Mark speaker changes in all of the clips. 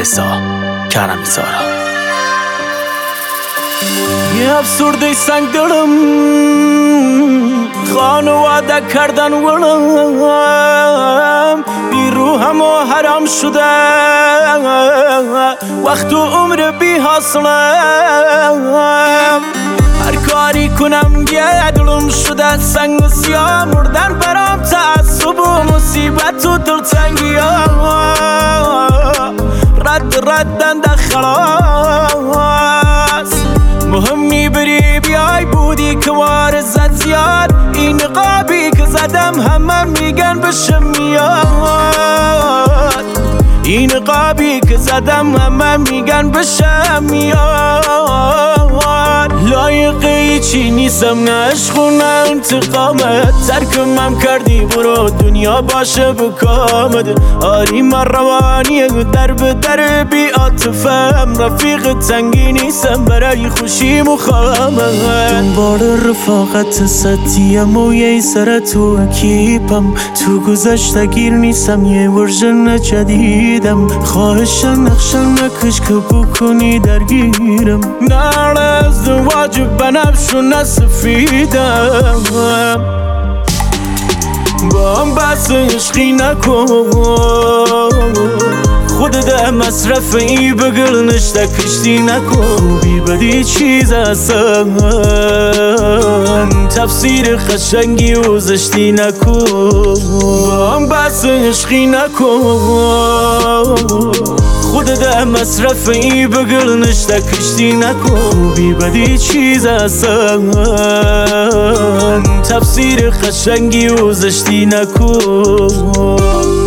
Speaker 1: رضا کرمی زارا.
Speaker 2: یه افسرده سنگ دلم خانواده کردن ولم بی روحم و حرام شده وقت و عمر بی حاصلم هر کاری کنم یه دلم شده سنگ و سیاه مردن برام تعصب و مصیبت و دلتنگی ردن در خلاص مهمی بری بیای بودی که وارزت زیاد این نقابی که زدم همه میگن بشم میاد این نقابی که زدم همه میگن بشم میاد لایقه چی نیستم نه عشق و نه انتقامت ترکمم کردی برو دنیا باشه بکامد آری من روانی در به در بی عاطفم رفیق تنگی نیستم برای خوشی مخامت دنبال رفاقت ستیم و یه سر تو اکیپم تو گذشته گیر نیستم یه ورژن جدیدم خواهش نقشن نکش که بکنی درگیرم نه ازدواج بنفش و نسفیدم با هم بحث عشقی نکن خودت مصرف ای بگل نشته کشتی نکن بی بدی چیز اصلا تفسیر خشنگی و زشتی نکن با هم بحث عشقی نکن خودت مصرف ای بگل نشته کشتی نکن بی بدی چیز اصلا تفسیر خشنگی و زشتی نکن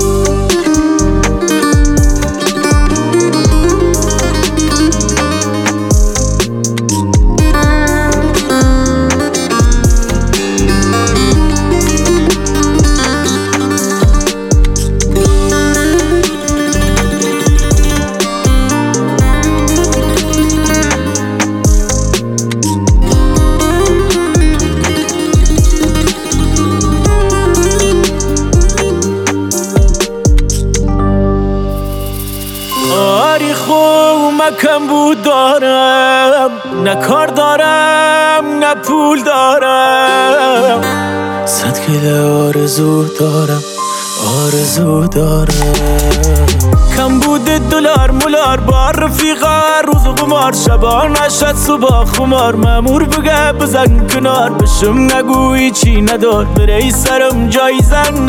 Speaker 2: کم بود دارم نه کار دارم نه پول دارم 100 کیلو آرزو دارم کم بود دلار مولار با رفیقا روز قمار شبا نشد صبح خمار مامور بگه بزن کنار بشم نگویی چی ندار بری سرم جایزن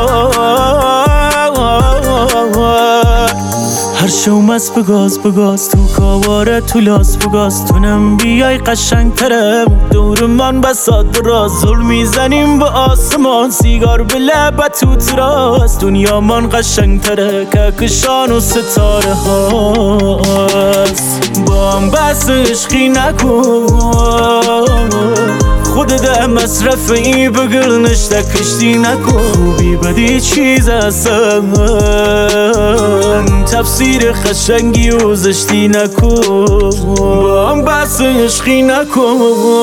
Speaker 2: نزار هر شو مست بگاز تو کاواره تو لاس بگاز تو نم بیای قشنگ ترم دور من بساد راز ظلم میزنیم به آسمان سیگار به لبت تو تراس دنیا من قشنگ تره کهکشان و ستاره هاست با هم بحث عشقی نکن خودت مصرف ای بگل نشته کشتی نکن بی بدی چیز اصلا تفسیر خشنگی و زشتی نکن با هم بحث عشقی نکن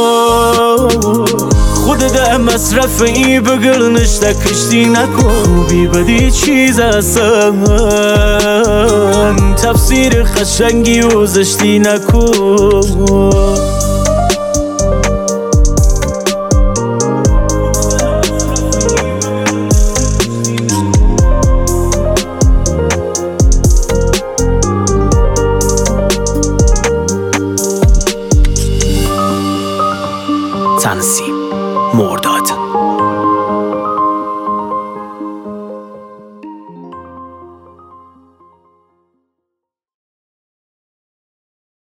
Speaker 2: خودت مصرف ای بگل نشته کشتی نکن بی بدی چیز اصلا تفسیر خشنگی و زشتی نکن
Speaker 1: تنظیم